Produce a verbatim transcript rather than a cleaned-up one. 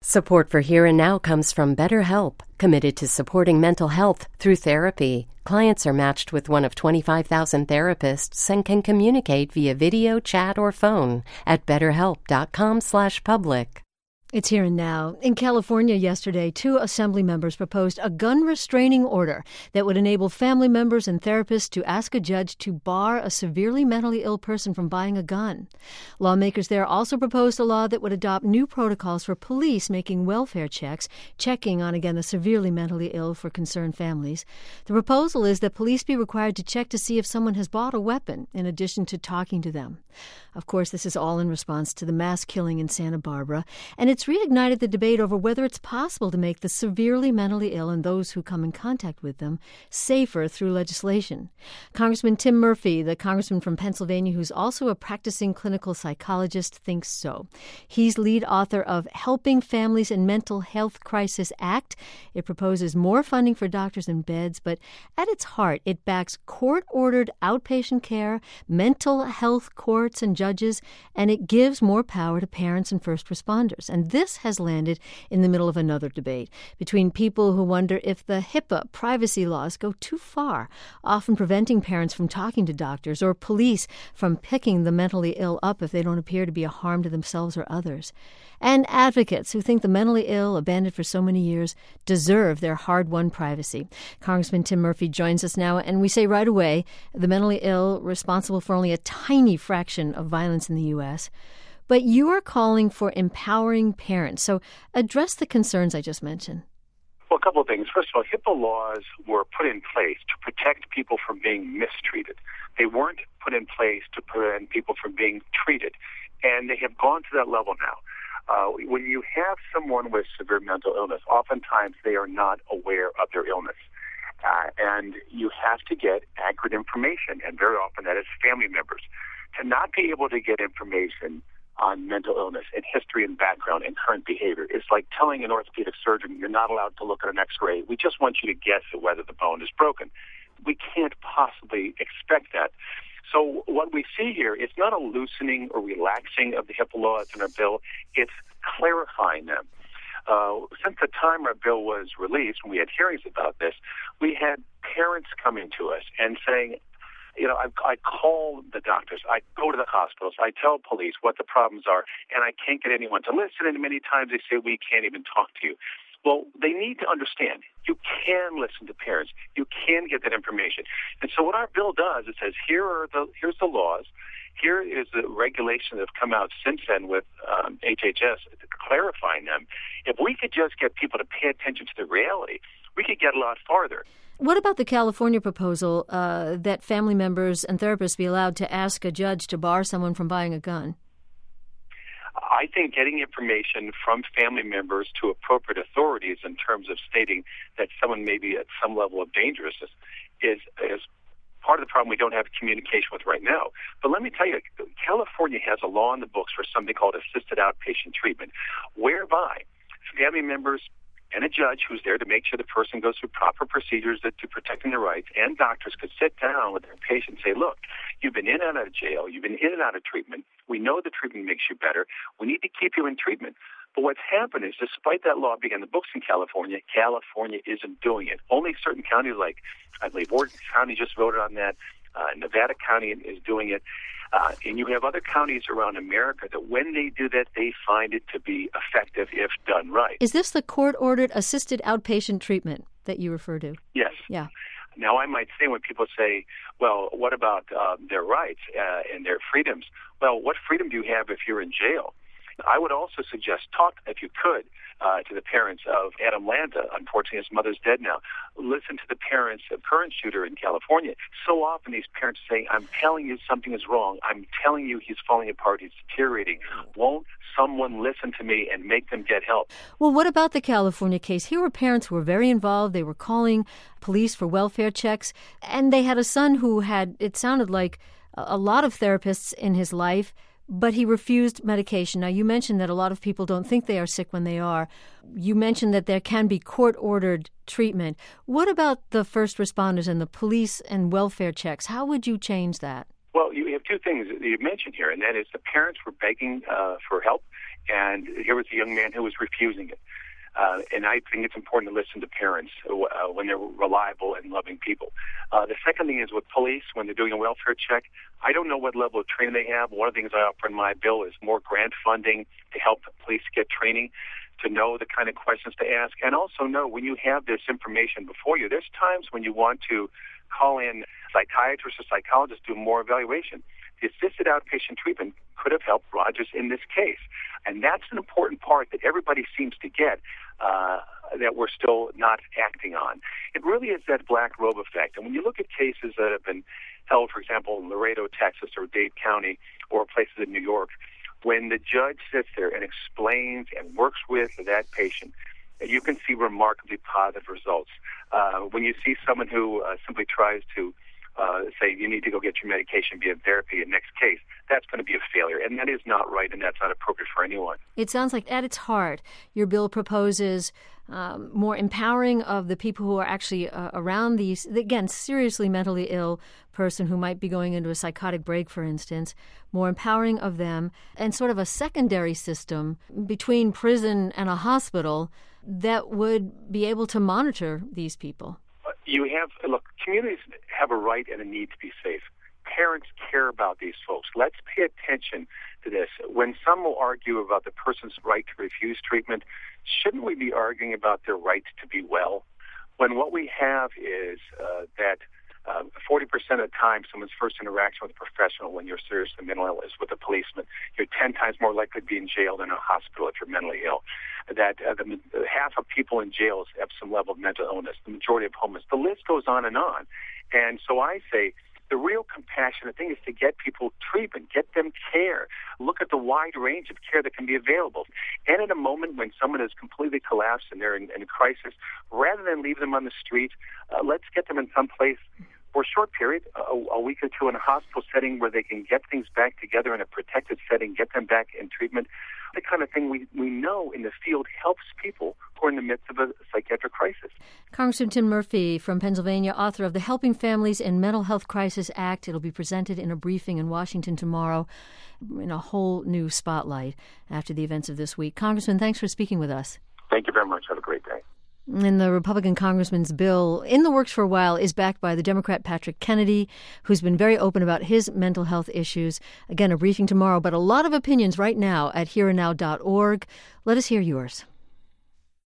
Support for Here and Now comes from BetterHelp, committed to supporting mental health through therapy. Clients are matched with one of twenty-five thousand therapists and can communicate via video, chat, or phone at betterhelp.com slash public. It's Here and Now. In California yesterday, two assembly members proposed a gun restraining order that would enable family members and therapists to ask a judge to bar a severely mentally ill person from buying a gun. Lawmakers there also proposed a law that would adopt new protocols for police making welfare checks, checking on, again, the severely mentally ill for concerned families. The proposal is that police be required to check to see if someone has bought a weapon, in addition to talking to them. Of course, this is all in response to the mass killing in Santa Barbara, and it's reignited the debate over whether it's possible to make the severely mentally ill and those who come in contact with them safer through legislation. Congressman Tim Murphy, the congressman from Pennsylvania who's also a practicing clinical psychologist, thinks so. He's lead author of Helping Families in Mental Health Crisis Act. It proposes more funding for doctors and beds, but at its heart, it backs court-ordered outpatient care, mental health courts and judges, and it gives more power to parents and first responders. And this has landed in the middle of another debate between people who wonder if the HIPAA privacy laws go too far, often preventing parents from talking to doctors or police from picking the mentally ill up if they don't appear to be a harm to themselves or others. And advocates who think the mentally ill, abandoned for so many years, deserve their hard-won privacy. Congressman Tim Murphy joins us now, and we say right away, the mentally ill responsible for only a tiny fraction of violence in the U S, but you are calling for empowering parents. So address the concerns I just mentioned. Well, a couple of things. First of all, HIPAA laws were put in place to protect people from being mistreated. They weren't put in place to prevent people from being treated, and they have gone to that level now. Uh, when you have someone with severe mental illness, oftentimes they are not aware of their illness. Uh, and you have to get accurate information, and very often that is family members. To not be able to get information on mental illness and history and background and current behavior is like telling an orthopedic surgeon you're not allowed to look at an X-ray. We just want you to guess at whether the bone is broken. We can't possibly expect that. So what we see here is not a loosening or relaxing of the HIPAA laws in our bill. It's clarifying them. Uh, since the time our bill was released, when we had hearings about this, we had parents coming to us and saying, you know, I, I call the doctors, I go to the hospitals, I tell police what the problems are, and I can't get anyone to listen, and many times they say, we can't even talk to you. Well, they need to understand you can listen to parents. You can get that information. And so what our bill does, it says, here are the here's the laws. Here is the regulation that have come out since then with um, H H S clarifying them. If we could just get people to pay attention to the reality, we could get a lot farther. What about the California proposal uh, that family members and therapists be allowed to ask a judge to bar someone from buying a gun? I think getting information from family members to appropriate authorities in terms of stating that someone may be at some level of dangerousness is, is part of the problem we don't have communication with right now. But let me tell you, California has a law in the books for something called assisted outpatient treatment, whereby family members and a judge who's there to make sure the person goes through proper procedures that, to protecting their rights, and doctors could sit down with their patient and say, look, you've been in and out of jail, you've been in and out of treatment, we know the treatment makes you better, we need to keep you in treatment. But what's happened is, despite that law being in the books in California, California isn't doing it. Only certain counties, like I believe Oregon County just voted on that, uh, Nevada County is doing it. Uh, and you have other counties around America that when they do that, they find it to be effective if done right. Is this the court-ordered assisted outpatient treatment that you refer to? Yes. Yeah. Now, I might say when people say, well, what about uh, their rights uh, and their freedoms? Well, what freedom do you have if you're in jail? I would also suggest talk, if you could, uh, to the parents of Adam Lanza. Unfortunately, his mother's dead now. Listen to the parents of current shooter in California. So often these parents say, I'm telling you something is wrong. I'm telling you he's falling apart. He's deteriorating. Won't someone listen to me and make them get help? Well, what about the California case? Here were parents who were very involved. They were calling police for welfare checks. And they had a son who had, it sounded like, a lot of therapists in his life, but he refused medication. Now, you mentioned that a lot of people don't think they are sick when they are. You mentioned that there can be court-ordered treatment. What about the first responders and the police and welfare checks? How would you change that? Well, you have two things that you mentioned here, and that is the parents were begging uh, for help, And here was a young man who was refusing it. Uh, and I think it's important to listen to parents uh, when they're reliable and loving people. Uh, the second thing is with police, when they're doing a welfare check, I don't know what level of training they have. One of the things I offer in my bill is more grant funding to help police get training, to know the kind of questions to ask, and also know when you have this information before you. There's times when you want to call in psychiatrists or psychologists to do more evaluation. The assisted outpatient treatment could have helped Rogers in this case. And that's an important part that everybody seems to get uh, that we're still not acting on. It really is that black robe effect. And when you look at cases that have been held, for example, in Laredo, Texas, or Dade County, or places in New York, when the judge sits there and explains and works with that patient, you can see remarkably positive results. Uh, when you see someone who uh, simply tries to Uh, say you need to go get your medication via therapy in next case, that's going to be a failure. And that is not right, and that's not appropriate for anyone. It sounds like at its heart, your bill proposes um, more empowering of the people who are actually uh, around these, again, seriously mentally ill person who might be going into a psychotic break, for instance, more empowering of them, and sort of a secondary system between prison and a hospital that would be able to monitor these people. You have, look, communities have a right and a need to be safe. Parents care about these folks. Let's pay attention to this. When some will argue about the person's right to refuse treatment, shouldn't we be arguing about their right to be well? When what we have is uh, that uh, forty percent of the time someone's first interaction with a professional when you're seriously mentally ill is with a policeman. You're ten times more likely to be in jail than in a hospital if you're mentally ill. That uh, the, the half of people in jails have some level of mental illness, the majority of homeless. The list goes on and on. And so I say the real compassionate thing is to get people treatment, get them care. Look at the wide range of care that can be available. And at a moment when someone has completely collapsed and they're in, in a crisis, rather than leave them on the street, uh, let's get them in some place for a short period, a, a week or two in a hospital setting where they can get things back together in a protected setting, get them back in treatment. The kind of thing we, we know in the field helps people who are in the midst of a psychiatric crisis. Congressman Tim Murphy from Pennsylvania, author of the Helping Families in Mental Health Crisis Act. It'll be presented in a briefing in Washington tomorrow in a whole new spotlight after the events of this week. Congressman, thanks for speaking with us. Thank you very much. Have a great day. And the Republican congressman's bill, in the works for a while, is backed by the Democrat Patrick Kennedy, who's been very open about his mental health issues. Again, a briefing tomorrow, but a lot of opinions right now at here and now dot org. Let us hear yours.